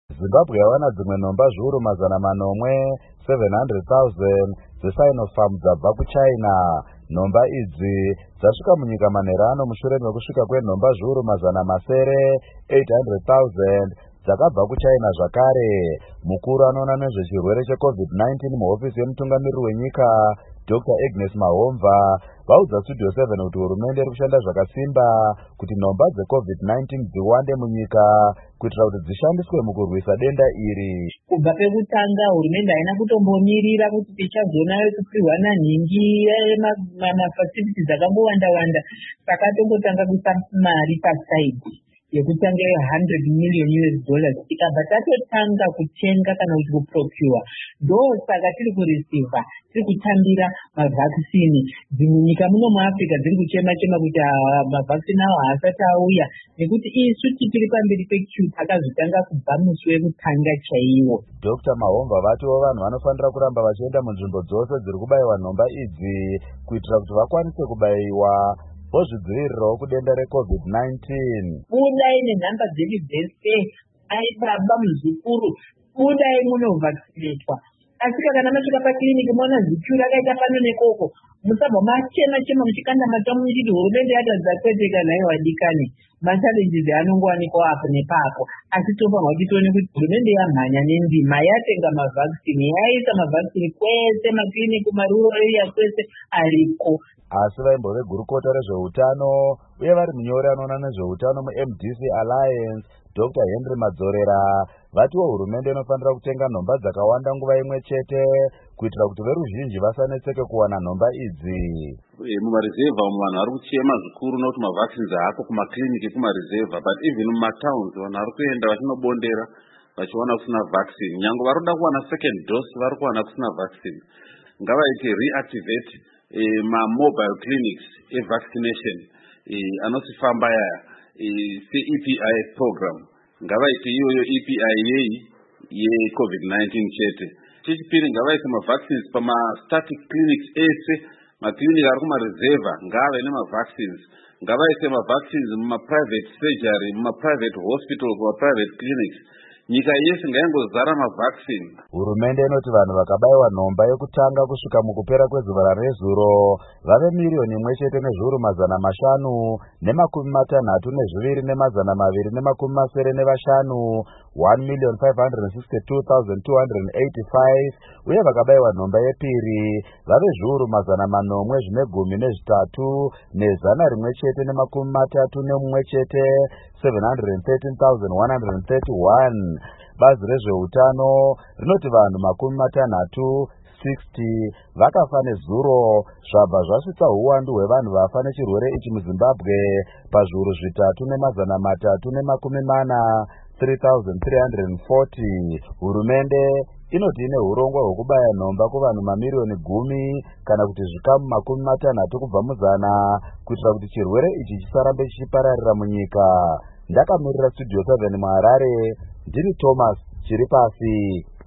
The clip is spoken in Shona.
Zimbabwe yawana dzimwe nhomba zviuru mazana manomwe 700,000 dzeSinopharm dzabva kuChina. Nhomba idzi dzasvika munyika manherano mushure mekusvika kwenhomba zviuru mazana masere 800,000 dzakabva kuChina zvakare. Mukuru anoona nezvechirwere cheCovid-19 muhofisi yemutungamiriri wenyika Dr. Agnes Mahomva vaudza Studio 7 kuti hurumende iri kushanda zvakasimba kuti nhomba dzeCovid-19 dziwande munyika kuitira kuti dzishandiswe mukurwisa denda iri. Kubva pekutanga hurumende haina kutombomirira kuti tichazoona kupihwana nhingi mafacilities akangowanda-wanda, saka tongotanga kuisa mari pasaidi yekutanga $100 million tikabva tatotanga kutenga kana kuti kuprocure, ndosaka tiri kureceiva, tiri kutambira mavhakisini. Dzimwe nyika muno muAfrica dziri kuchema-chema kuti mavhakisini avo haasati auya, nekuti isu tiri pamberi pequeue takazotanga kubva musi wekutanga chaiwo. Dr. Mahomva vatiwo vanhu vanofanira kuramba vachienda munzvimbo dzose dziri kubayiwa nhomba idzi kuitira kuti vakwanise kubayiwa vozvidzivirirawo kudenda reCovid-19. Budai nenhamba dzedu dzese, aibaba, muzukuru, budai munovhakisinetwa. Asi kana masvika pakiriniki maona zikyu rakaita pano nekoko, musabva machema-chema muchikanda mata muchiti hurumende yatadza kwete kana iwo adikani. Machallenges anongowanikwa apo nepapo, asi tofanirwa kuti tione kuti hurumende yamhanya nendima, yatenga mavhakisini, yaisa mavhakisini kwese, makiriniki, marural area kwese ariko. Asi vaimbo vegurukota rezveutano uye vari munyori anoona nezveutano muMDC Alliance Dr. Henry Madzorera vatiwo hurumende inofanira kutenga nhomba dzakawanda nguva imwe chete kuitira kuti veruzhinji vasanetseke kuwana nhomba idzi. Mumarizevha vanhu vari kuchema zvikuru nokuti mavhakisini haako kumakiriniki kumarizevha, but even mumatowns vanhu vari kuenda vachinobondera vachiwana kusina vhakisini. Nyange vari kuda kuwana second dose vari kuwana kusina vhakisini. Ngavaite reactivate mobile clinics evaccination anoti famba yaya se-EPI program. Ngavaite iyoyo EPI ye-COVID-19 chete. Chechipiri ngavaite mavaccines pama-static clinics ese, makliniki ari kumareserva ngave nemavaccines. Ngavaite mavaccines muma-private surgery, muma-private hospitals, muma-private clinics. Nyika yese ngaingozara mavaccine. Hurumende inoti vanhu vakabayiwa nhomba yekutanga kusvika mukupera kwezuva rezuro vave 1,562,265 1,562,285 uye vakabayiwa nhomba yepiri vave 1,133,131 713,131. Bazi rezveutano rinoti vanhu 60 vakafa nezuro zvabva zvasvitsa uwandu hwevanhu vafa nechirwere ichi muZimbabwe pazviuru 3,340 3,340. Hurumende inoti ine urongwa hwekubaya nhomba kuvanhu mamirioni 10 kana kuti zvikamu 60 kubva muzana kuitira kuti chirwere ichi chisarambe chichipararira munyika. Ndakamirira Studio 7 muHarare, ndini Thomas Chiripasi.